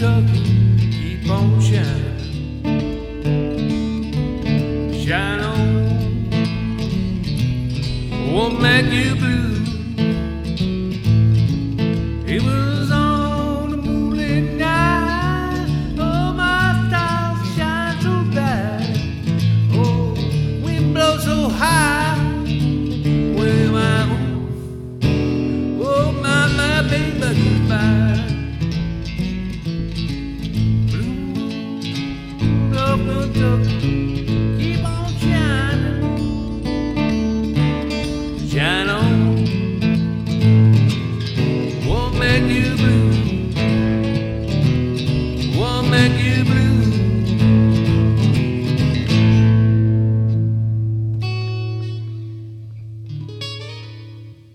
Kentucky, keep on shining. Shine on, won't make you blue. It was on a moonlit night. Oh, my stars shine so bright. Oh, wind blows so high. Where am I home? Oh, my baby goodbye. Blue, love, no joke.